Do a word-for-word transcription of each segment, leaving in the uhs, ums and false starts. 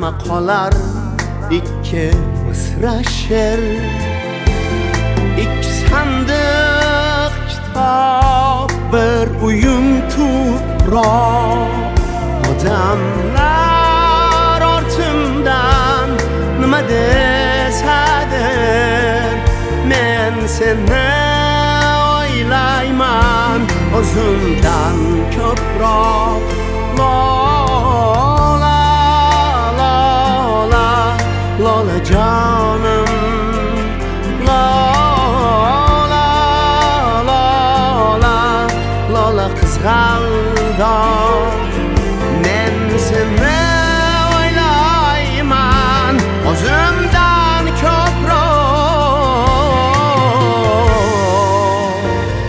hamma qolar ikki misra she'r. Ikki sandiq kitob, bir uyum tuproq. Odamlar ortimdan nima desadir, men seni o'ylayman o'zimdan ko'proq. Lola, lola, lola jonim, lola, lola, lola qizg'aldoq. Men seni o'ylayman o'zimdan ko'proq.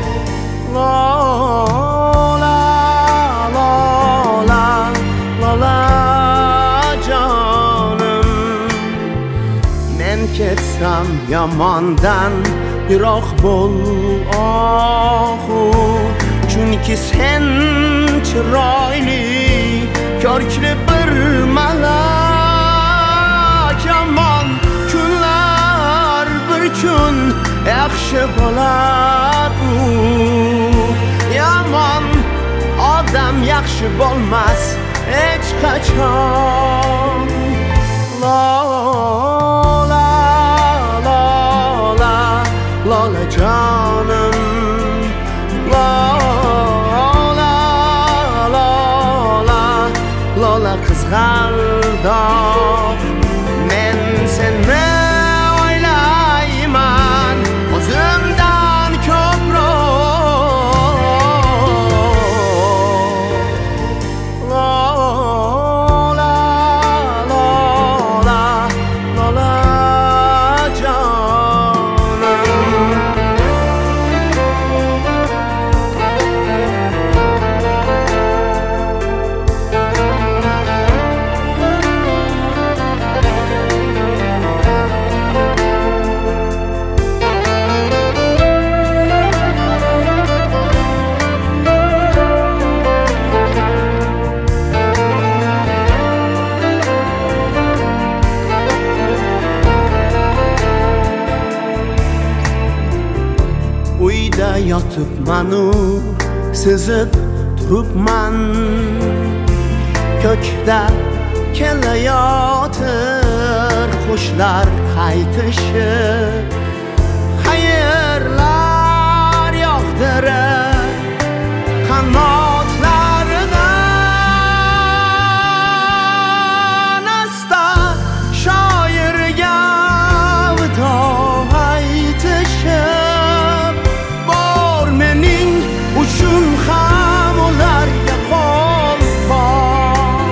Lola, lola, lola jonim. Men ketsam yomondan yiroq bo'l ohu, chunki sen chiroyli ko'rkli bir malak. Yomon kunlar bir kun yaxshi bo'lar u, yomon odam yaxshi bo'lmas hech qachon. Lola, lola, lola jonim, lola, lola, lola qizg'aldoq. Men seni o'ylayman o'zimdan ko'proq. Lola, lola, lola jonim. Uyda yotibmanu sezib turibman, ko'kda kelayotir qushlar qaytishib. Xayrlar yog'dirib qanotlaridan, asta shoirga vido aytishib. Bor mening uchun ham ularga qo'lqop.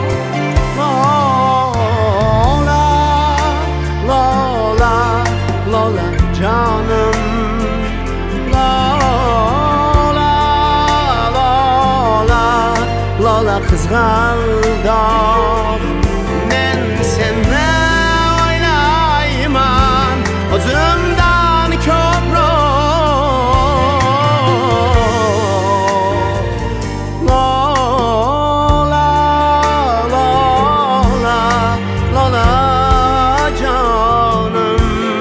Lola, lola, lola jonim, lola, lola, lola qizg'aldoq. Men seni o'ylayman o'zimdan ko'proq. Lola, lola, lola jonim.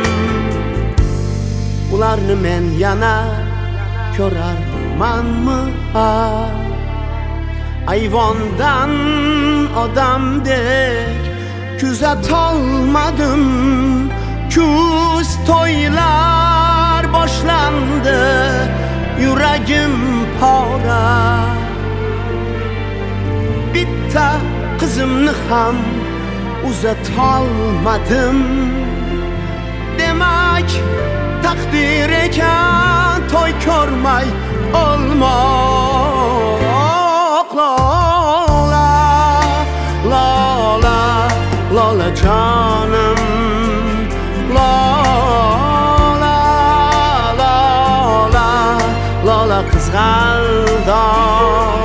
Ularni men yana ko'rarmanmi? Ayvondan odamdek kuzatolmadim. Kuz to'ylar boshlandi, yuragim pora. Bitta qizimni ham uzatolmadim. Demak taqdir ekan to'y ko'rmay olmoq. Lola, lola, lola jonim, lola, lola, lola qizg'aldoq.